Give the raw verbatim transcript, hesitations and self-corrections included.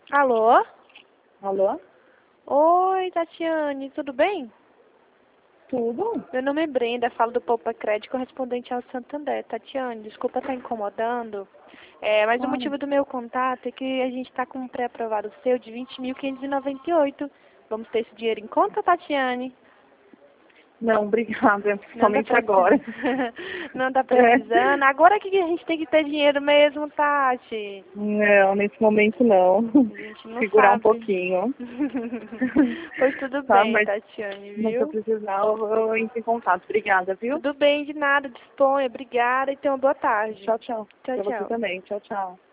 Alô? Alô? Oi, Tatiane, tudo bem? Tudo? Meu nome é Brenda, falo do Poupa Crédito correspondente ao Santander. Tatiane, desculpa estar incomodando, é, mas o Claro. motivo do meu contato é que a gente está com um pré-aprovado seu de vinte mil quinhentos e noventa e oito. Vamos ter esse dinheiro em conta, Tatiane? Não, obrigada, Não tá principalmente precisando. agora. Não tá É. precisando. Agora que a gente tem que ter dinheiro mesmo, Tati. Não, nesse momento não. A gente não Segurar um sabe. pouquinho. Pois tudo Tá, bem, mas, Tatiane, mas se eu viu? precisar, eu vou entrar em contato. Obrigada, viu? Tudo bem, de nada, disponha. Obrigada e tenha uma boa tarde. Tchau, tchau. Tchau, Pra você tchau. também. Tchau, tchau.